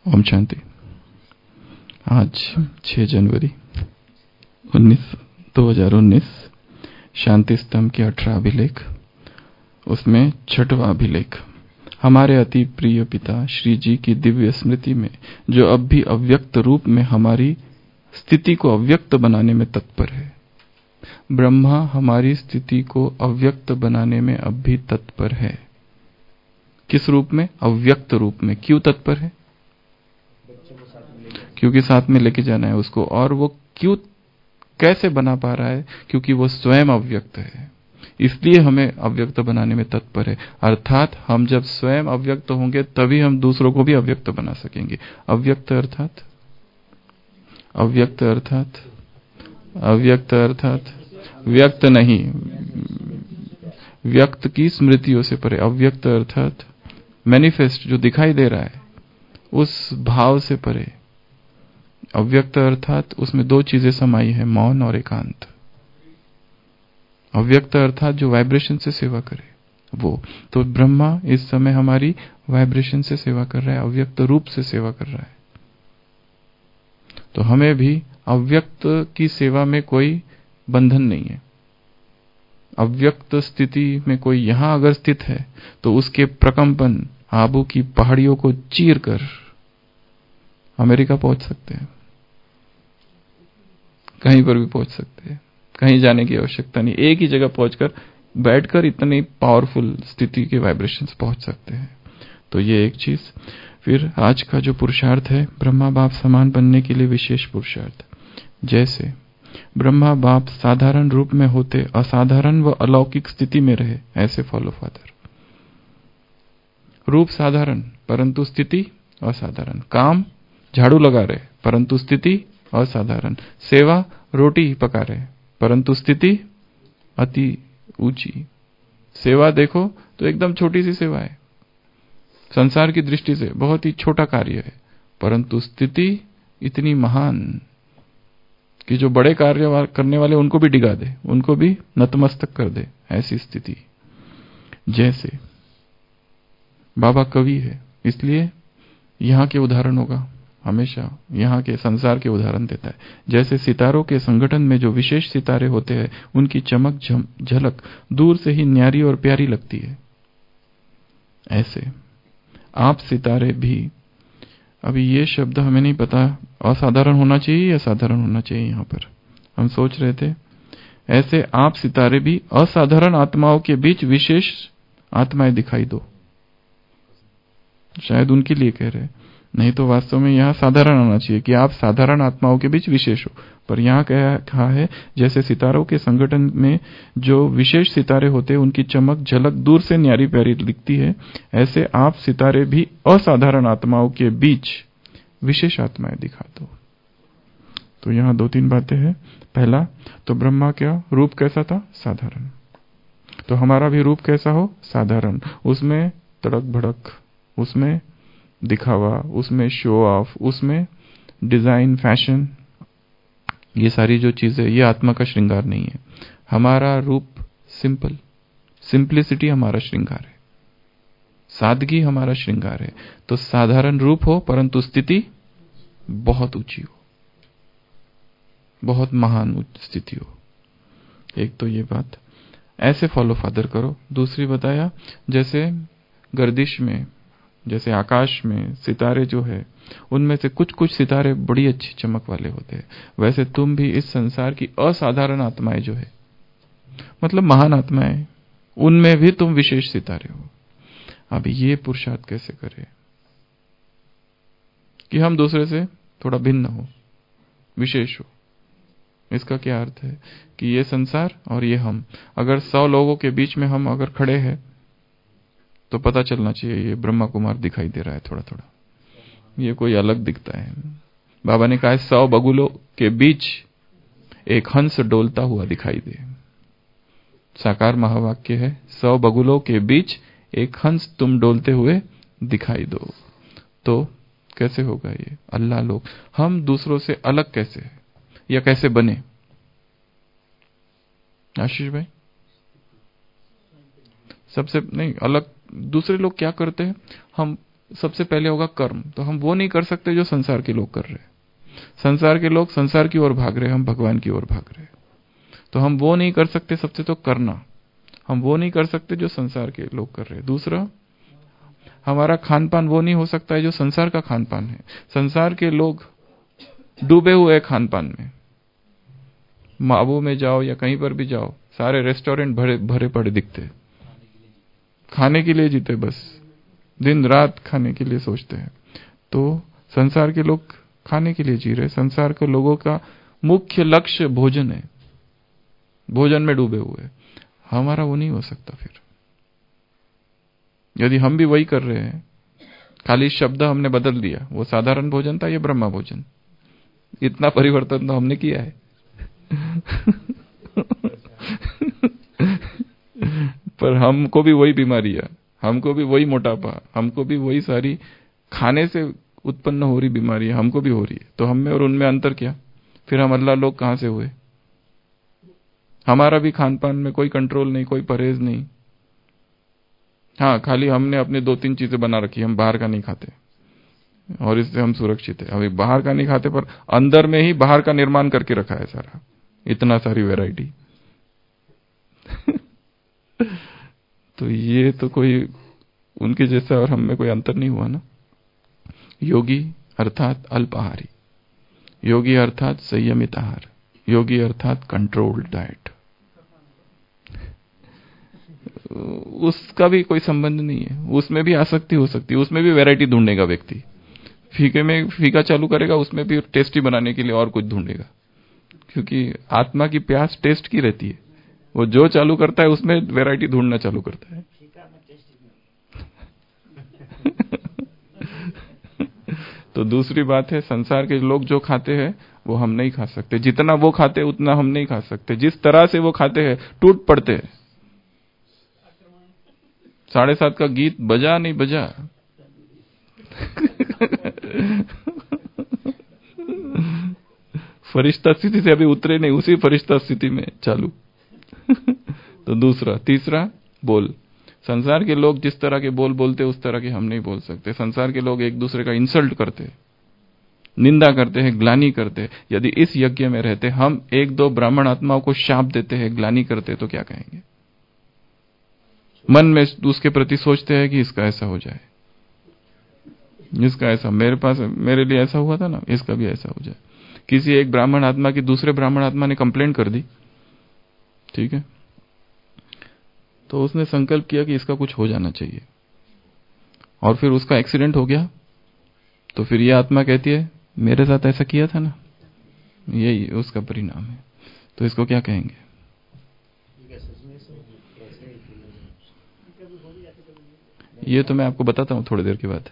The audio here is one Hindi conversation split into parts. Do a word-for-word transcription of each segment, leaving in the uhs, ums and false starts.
ओम शांति। आज छह जनवरी उन्नीस दो हजार उन्नीस शांति स्तंभ के अठारह अभिलेख, उसमें छठवां अभिलेख। हमारे अति प्रिय पिता श्री जी की दिव्य स्मृति में जो अब भी अव्यक्त रूप में हमारी स्थिति को अव्यक्त बनाने में तत्पर है। ब्रह्मा हमारी स्थिति को अव्यक्त बनाने में अब भी तत्पर है। किस रूप में? अव्यक्त रूप में। क्यों तत्पर है? क्योंकि साथ में लेके जाना है उसको। और वो क्यों, कैसे बना पा रहा है? क्योंकि वो स्वयं अव्यक्त है, इसलिए हमें अव्यक्त बनाने में तत्पर है। अर्थात हम जब स्वयं अव्यक्त होंगे तभी हम दूसरों को भी अव्यक्त बना सकेंगे। अव्यक्त अर्थात अव्यक्त अर्थात अव्यक्त अर्थात व्यक्त नहीं, व्यक्त की स्मृतियों से परे। अव्यक्त अर्थात मैनिफेस्ट, जो दिखाई दे रहा है उस भाव से परे। अव्यक्त अर्थात उसमें दो चीजें समाई है, मौन और एकांत। अव्यक्त अर्थात जो वाइब्रेशन से सेवा करे वो। तो ब्रह्मा इस समय हमारी वाइब्रेशन से सेवा कर रहा है, अव्यक्त रूप से सेवा कर रहा है। तो हमें भी अव्यक्त की सेवा में कोई बंधन नहीं है। अव्यक्त स्थिति में कोई यहां अगर स्थित है तो उसके प्रकंपन आबू की पहाड़ियों को चीर कर अमेरिका पहुंच सकते हैं, कहीं पर भी पहुंच सकते हैं, कहीं जाने की आवश्यकता नहीं। एक ही जगह पहुंचकर बैठकर इतनी पावरफुल स्थिति के वाइब्रेशंस पहुंच सकते हैं। तो ये एक चीज। फिर आज का जो पुरुषार्थ है, ब्रह्मा बाप समान बनने के लिए विशेष पुरुषार्थ। जैसे ब्रह्मा बाप साधारण रूप में होते असाधारण व अलौकिक स्थिति में रहे, ऐसे फॉलो फादर। रूप साधारण परंतु स्थिति असाधारण। काम झाड़ू लगा रहे परंतु स्थिति असाधारण। सेवा रोटी पका रहे परंतु स्थिति अति ऊंची। सेवा देखो तो एकदम छोटी सी सेवा है, संसार की दृष्टि से बहुत ही छोटा कार्य है, परंतु स्थिति इतनी महान कि जो बड़े कार्य करने वाले उनको भी डिगा दे, उनको भी नतमस्तक कर दे, ऐसी स्थिति। जैसे बाबा कवि है, इसलिए यहां के उदाहरण होगा, हमेशा यहाँ के संसार के उदाहरण देता है। जैसे सितारों के संगठन में जो विशेष सितारे होते हैं उनकी चमक झलक दूर से ही न्यारी और प्यारी लगती है, ऐसे आप सितारे भी। अभी ये शब्द हमें नहीं पता असाधारण होना चाहिए या साधारण होना चाहिए। यहाँ पर हम सोच रहे थे ऐसे आप सितारे भी असाधारण आत्माओं के बीच विशेष आत्माएं दिखाई दो, शायद उनके लिए कह रहे, नहीं तो वास्तव में यहाँ साधारण आना चाहिए कि आप साधारण आत्माओं के बीच विशेष हो। पर यहाँ कहा है जैसे सितारों के संगठन में जो विशेष सितारे होते हैं उनकी चमक झलक दूर से न्यारी प्यारी दिखती है, ऐसे आप सितारे भी असाधारण आत्माओं के बीच विशेष आत्माएं दिखा दो। तो यहाँ दो तीन बातें हैं। पहला तो ब्रह्मा क्या रूप कैसा था? साधारण। तो हमारा भी रूप कैसा हो? साधारण। उसमें तड़क भड़क, उसमें दिखावा, उसमें शो ऑफ, उसमें डिजाइन, फैशन, ये सारी जो चीजें, ये आत्मा का श्रृंगार नहीं है। हमारा रूप सिंपल, सिंप्लिसिटी हमारा श्रृंगार है, सादगी हमारा श्रृंगार है। तो साधारण रूप हो परंतु स्थिति बहुत ऊंची हो, बहुत महान स्थिति हो। एक तो ये बात, ऐसे फॉलो फादर करो। दूसरी बताया जैसे गर्दिश में, जैसे आकाश में सितारे जो है उनमें से कुछ कुछ सितारे बड़ी अच्छी चमक वाले होते हैं, वैसे तुम भी इस संसार की असाधारण आत्माएं जो है, मतलब महान आत्माएं, उनमें भी तुम विशेष सितारे हो। अब ये पुरुषार्थ कैसे करें कि हम दूसरे से थोड़ा भिन्न हो, विशेष हो? इसका क्या अर्थ है कि ये संसार और ये हम, अगर सौ लोगों के बीच में हम अगर खड़े हैं तो पता चलना चाहिए ये ब्रह्मा कुमार दिखाई दे रहा है, थोड़ा थोड़ा ये कोई अलग दिखता है। बाबा ने कहा है सौ बगुलों के बीच एक हंस डोलता हुआ दिखाई दे। साकार महावाक्य है, सौ बगुलों के बीच एक हंस तुम डोलते हुए दिखाई दो। तो कैसे होगा ये? अल्लाह लोग, हम दूसरों से अलग कैसे है या कैसे बने? आशीष भाई, सबसे नहीं अलग दूसरे लोग क्या करते हैं, हम सबसे पहले होगा कर्म। तो हम वो नहीं कर सकते जो संसार के लोग कर रहे हैं। संसार के लोग संसार की ओर भाग रहे हैं, हम भगवान की ओर भाग रहे हैं। तो हम वो नहीं कर सकते, सबसे तो करना हम वो नहीं कर सकते जो संसार के लोग कर रहे हैं। दूसरा, हमारा खान पान वो नहीं हो सकता है जो संसार का खान पान है। संसार के लोग डूबे हुए खान पान में, माबू में जाओ या कहीं पर भी जाओ, सारे रेस्टोरेंट भरे भरे पड़े दिखते, खाने के लिए जीते, बस दिन रात खाने के लिए सोचते हैं। तो संसार के लोग खाने के लिए जी रहे। संसार के लोगों का मुख्य लक्ष्य भोजन है, भोजन में डूबे हुए। हमारा वो नहीं हो सकता। फिर यदि हम भी वही कर रहे हैं, खाली शब्द हमने बदल दिया, वो साधारण भोजन था, ये ब्रह्मा भोजन, इतना परिवर्तन तो हमने किया है। पर हमको भी वही बीमारियां, हमको भी वही मोटापा, हमको भी वही सारी खाने से उत्पन्न हो रही बीमारियां हमको भी हो रही है। तो हम में और उनमें अंतर क्या? फिर हम अल्लाह लोग कहां से हुए? हमारा भी खान पान में कोई कंट्रोल नहीं, कोई परहेज नहीं। हाँ, खाली हमने अपने दो तीन चीजें बना रखी, हम बाहर का नहीं खाते और इससे हम सुरक्षित है। अभी बाहर का नहीं खाते, पर अंदर में ही बाहर का निर्माण करके रखा है सारा, इतना सारी वैरायटी। तो ये तो कोई उनके जैसा और हम में कोई अंतर नहीं हुआ ना। योगी अर्थात अल्पाहारी, योगी अर्थात संयमित आहार, योगी अर्थात कंट्रोल्ड डाइट। उसका भी कोई संबंध नहीं है, उसमें भी आसक्ति हो सकती है, उसमें भी वैरायटी ढूंढेगा व्यक्ति। फीके में फीका चालू करेगा, उसमें भी टेस्टी बनाने के लिए और कुछ ढूंढेगा, क्योंकि आत्मा की प्यास टेस्ट की रहती है। वो जो चालू करता है उसमें वैरायटी ढूंढना चालू करता है। तो दूसरी बात है, संसार के लोग जो खाते हैं वो हम नहीं खा सकते। जितना वो खाते हैं उतना हम नहीं खा सकते। जिस तरह से वो खाते हैं टूट पड़ते हैं। साढ़े सात का गीत बजा नहीं बजा, फरिश्ता स्थिति से अभी उतरे नहीं, उसी फरिश्ता स्थिति में चालू। तो दूसरा, तीसरा, बोल। संसार के लोग जिस तरह के बोल बोलते उस तरह के हम नहीं बोल सकते। संसार के लोग एक दूसरे का इंसल्ट करते, निंदा करते हैं, ग्लानि करते हैं। यदि इस यज्ञ में रहते हम एक दो ब्राह्मण आत्माओं को शाप देते हैं, ग्लानि करते, तो क्या कहेंगे? मन में उसके प्रति सोचते हैं कि इसका ऐसा हो जाए, इसका ऐसा, मेरे पास मेरे लिए ऐसा हुआ था ना, इसका भी ऐसा हो जाए। किसी एक ब्राह्मण आत्मा की दूसरे ब्राह्मण आत्मा ने कंप्लेंट कर दी, ठीक है, तो उसने संकल्प किया कि इसका कुछ हो जाना चाहिए, और फिर उसका एक्सीडेंट हो गया। तो फिर ये आत्मा कहती है मेरे साथ ऐसा किया था ना, यही उसका परिणाम है। तो इसको क्या कहेंगे? ये तो मैं आपको बताता हूं थोड़ी देर के बाद।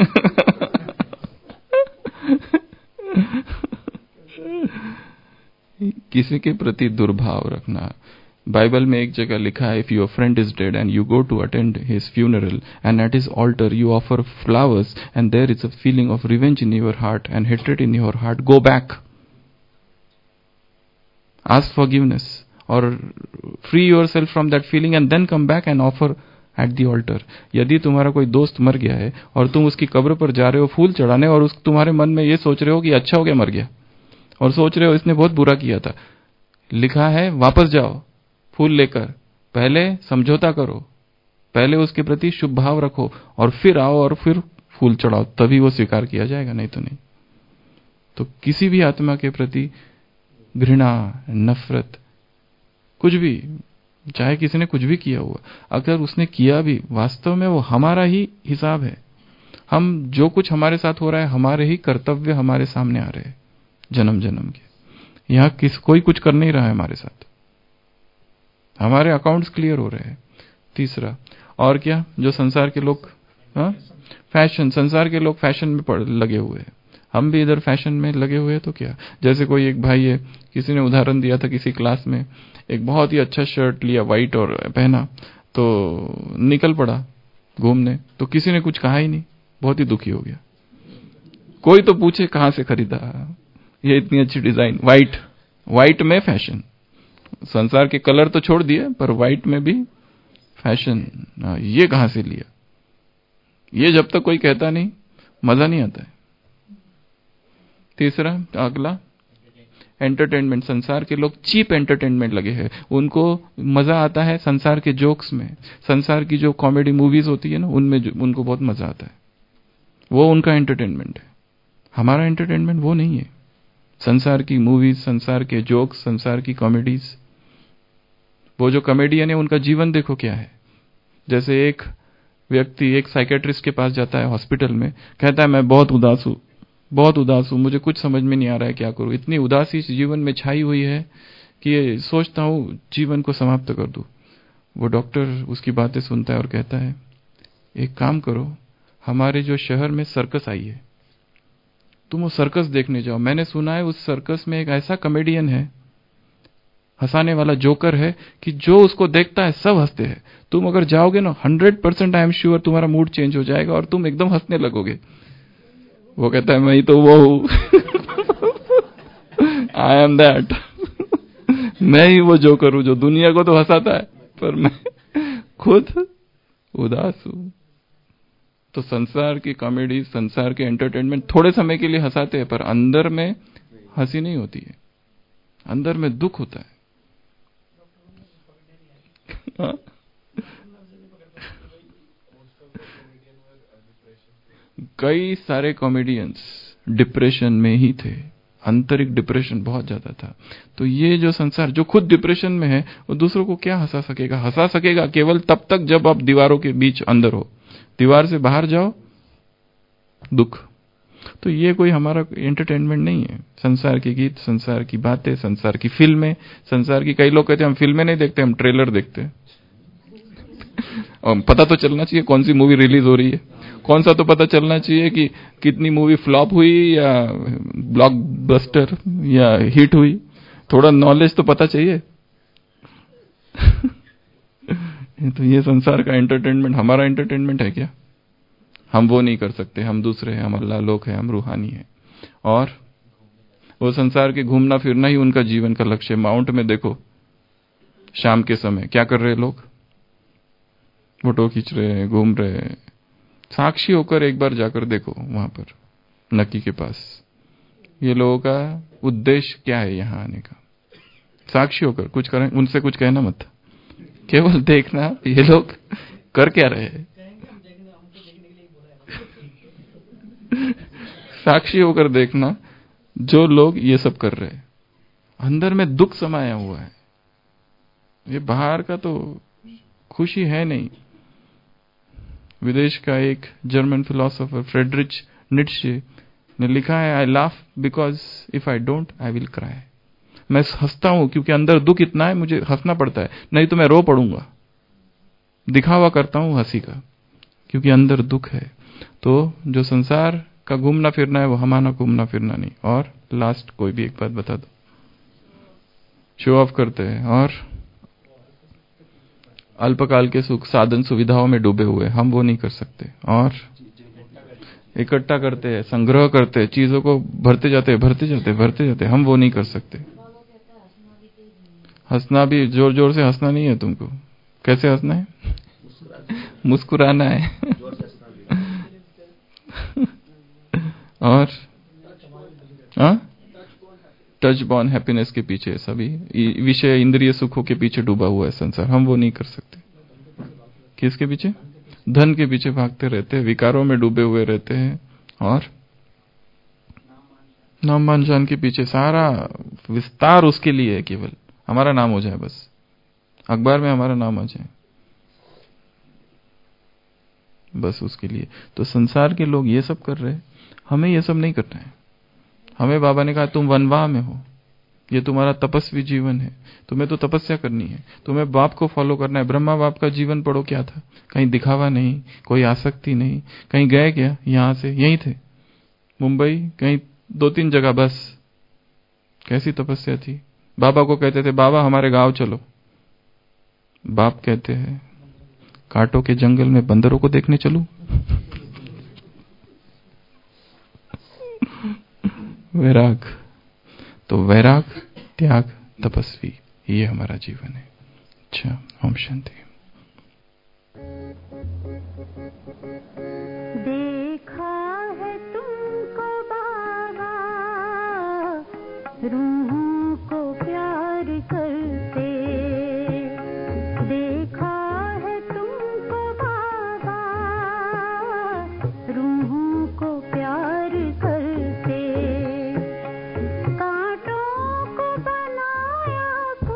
किसी के प्रति दुर्भाव रखना। बाइबल में एक जगह लिखा है, if your friend is dead and you go to attend his funeral and at his altar you offer flowers and there is a feeling of revenge in your heart and hatred in your heart, go back, ask forgiveness और free yourself from that feeling and then come back and offer at the altar. यदि तुम्हारा कोई दोस्त मर गया है और तुम उसकी कब्र पर जा रहे हो फूल चढ़ाने, और उस तुम्हारे मन में ये सोच रहे हो कि अच्छा हो गया मर गया, और सोच रहे हो इसने बहुत बुरा किया था, लिखा है वापस जाओ फूल लेकर, पहले समझौता करो, पहले उसके प्रति शुभ भाव रखो, और फिर आओ और फिर फूल चढ़ाओ, तभी वो स्वीकार किया जाएगा, नहीं तो नहीं। तो किसी भी आत्मा के प्रति घृणा, नफरत, कुछ भी, चाहे किसी ने कुछ भी किया हुआ, अगर उसने किया भी, वास्तव में वो हमारा ही हिसाब है। हम जो कुछ हमारे साथ हो रहा है, हमारे ही कर्तव्य हमारे सामने आ रहे हैं जन्म जन्म के। यहां किस कोई कुछ कर नहीं रहा है हमारे साथ, हमारे अकाउंट्स क्लियर हो रहे हैं। तीसरा, और क्या, जो संसार के लोग, हाँ, फैशन, संसार के लोग फैशन में पड़ लगे हुए हैं, हम भी इधर फैशन में लगे हुए हैं। तो क्या, जैसे कोई एक भाई है, किसी ने उदाहरण दिया था किसी क्लास में, एक बहुत ही अच्छा शर्ट लिया व्हाइट और पहना, तो निकल पड़ा घूमने, तो किसी ने कुछ कहा ही नहीं, बहुत ही दुखी हो गया। कोई तो पूछे कहां से खरीदा, ये इतनी अच्छी डिजाइन, व्हाइट, व्हाइट में फैशन, संसार के कलर तो छोड़ दिए पर व्हाइट में भी फैशन, ये कहां से लिया? ये जब तक कोई कहता नहीं मजा नहीं आता है। तीसरा, अगला एंटरटेनमेंट। संसार के लोग चीप एंटरटेनमेंट लगे हैं, उनको मजा आता है संसार के जोक्स में, संसार की जो कॉमेडी मूवीज होती है ना उनमें उनको बहुत मजा आता है, वो उनका एंटरटेनमेंट है। हमारा एंटरटेनमेंट वो नहीं है। संसार की मूवीज, संसार के जोक्स, संसार की कॉमेडीज। वो जो कॉमेडियन है उनका जीवन देखो क्या है। जैसे एक व्यक्ति एक साइकेट्रिस्ट के पास जाता है हॉस्पिटल में, कहता है मैं बहुत उदास हूं, बहुत उदास हूं, मुझे कुछ समझ में नहीं आ रहा है क्या करूं, इतनी उदासी जीवन में छाई हुई है कि ये सोचता हूं जीवन को समाप्त कर दूं। वो डॉक्टर उसकी बातें सुनता है और कहता है एक काम करो, हमारे जो शहर में सर्कस आई है, तुम वो सर्कस देखने जाओ। मैंने सुना है उस सर्कस में एक ऐसा कॉमेडियन है, हंसाने वाला जोकर है कि जो उसको देखता है सब हंसते हैं। तुम अगर जाओगे ना hundred percent I am sure तुम्हारा मूड चेंज हो जाएगा और तुम एकदम हंसने लगोगे। वो कहता है मैं ही तो वो हूं, आई एम दैट। मैं ही वो जोकर हूं जो दुनिया को तो हंसाता है पर मैं खुद उदास हूं। तो संसार की कॉमेडी, संसार के एंटरटेनमेंट थोड़े समय के लिए हंसाते हैं पर अंदर में हंसी नहीं होती है, अंदर में दुख होता है। कई सारे कॉमेडियंस डिप्रेशन में ही थे, आंतरिक डिप्रेशन बहुत ज्यादा था। तो ये जो संसार जो खुद डिप्रेशन में है वो दूसरों को क्या हंसा सकेगा? हंसा सकेगा केवल तब तक जब आप दीवारों के बीच अंदर हो, दीवार से बाहर जाओ दुख। तो ये कोई हमारा एंटरटेनमेंट नहीं है। संसार के गीत, संसार की बातें, संसार की फिल्में, संसार की, कई लोग कहते हैं हम फिल्में नहीं देखते, हम ट्रेलर देखते हैं। और पता तो चलना चाहिए कौन सी मूवी रिलीज हो रही है, कौन सा तो पता चलना चाहिए कि कितनी मूवी फ्लॉप हुई या ब्लॉकबस्टर या हिट हुई, थोड़ा नॉलेज तो पता चाहिए। तो ये संसार का एंटरटेनमेंट हमारा एंटरटेनमेंट है क्या? हम वो नहीं कर सकते, हम दूसरे हैं, हम अल्लाह लोक है, हम रूहानी है। और वो संसार के घूमना फिरना ही उनका जीवन का लक्ष्य। माउंट में देखो शाम के समय क्या कर रहे हैं लोग, फोटो खींच रहे हैं, घूम रहे हैं। साक्षी होकर एक बार जाकर देखो वहां पर नक्की के पास, ये लोगों का उद्देश्य क्या है यहाँ आने का। साक्षी होकर कुछ करें, उनसे कुछ कहना मत, केवल देखना ये लोग कर क्या रहे हैं। साक्षी होकर देखना जो लोग ये सब कर रहे हैं, अंदर में दुख समाया हुआ है। ये बाहर का तो खुशी है नहीं। विदेश का एक जर्मन फिलोसोफर फ्रेडरिच नीत्शे ने लिखा है, I laugh because if I don't I will cry. मैं हंसता हूं क्योंकि अंदर दुख इतना है, मुझे हंसना पड़ता है, नहीं तो मैं रो पड़ूंगा। दिखावा करता हूं हंसी का क्योंकि अंदर दुख है। तो जो संसार का घूमना फिरना है वो हमारा घूमना फिरना नहीं। और लास्ट कोई भी एक बात बता दो, शो ऑफ करते हैं और अल्पकाल के सुख साधन सुविधाओं में डूबे हुए, हम वो नहीं कर सकते। और इकट्ठा करते हैं, संग्रह करते हैं, चीजों को भरते जाते हैं, भरते जाते हैं, भरते जाते हैं, हम वो नहीं कर सकते। हंसना भी जोर जोर से हंसना नहीं है तुमको। कैसे हंसना है? मुस्कुराना है। और टच बॉर्न हैप्पीनेस के पीछे, सभी विषय इंद्रिय सुखों के पीछे डूबा हुआ है संसार, हम वो नहीं कर सकते। किसके पीछे? धन के पीछे भागते रहते हैं, विकारों में डूबे हुए रहते हैं और नाम मान जान के पीछे। सारा विस्तार उसके लिए है, केवल हमारा नाम हो जाए, बस अखबार में हमारा नाम आ जाए, बस उसके लिए। तो संसार के लोग ये सब कर रहे हैं, हमें ये सब नहीं करना है। हमें बाबा ने कहा तुम वनवाह में हो, ये तुम्हारा तपस्वी जीवन है, तुम्हें तो तपस्या करनी है, तुम्हें बाप को फॉलो करना है। ब्रह्मा बाप का जीवन पढ़ो, क्या था? कहीं दिखावा नहीं, कोई आसक्ति नहीं, कहीं गए क्या यहां से, यहीं थे मुंबई, कहीं दो तीन जगह बस। कैसी तपस्या थी। बाबा को कहते थे बाबा हमारे गांव चलो, बाप कहते हैं कांटों के जंगल में बंदरों को देखने चलूं। वैराग, तो वैराग, त्याग, तपस्वी, ये हमारा जीवन है। अच्छा, ओम शांति। रूहों को प्यार करते, देखा है तुमको बाबा, रूहों को प्यार करते, कांटों को बनाया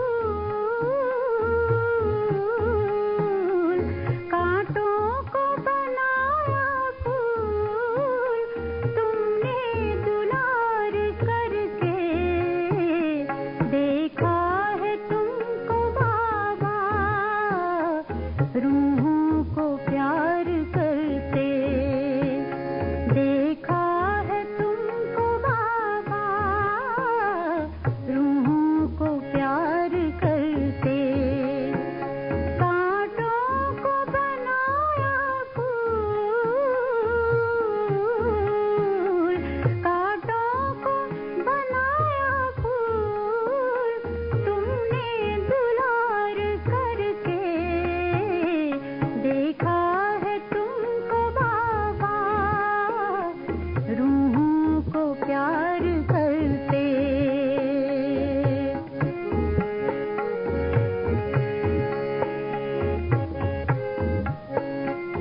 फूल, कांटों को बनाया फूल, तुमने दुलार करके, देखा है तुमको बाबा, रूहों को प्यार करते, देखा है तुमको बाबा, रूहों को प्यार करते, कांटों को बनाया फूल, कांटों को बनाया फूल, तुमने दुलार करके, देखा है तुमको बाबा, रूहों को प्यार करते।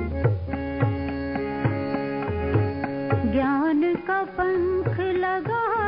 ज्ञान का पंख लगा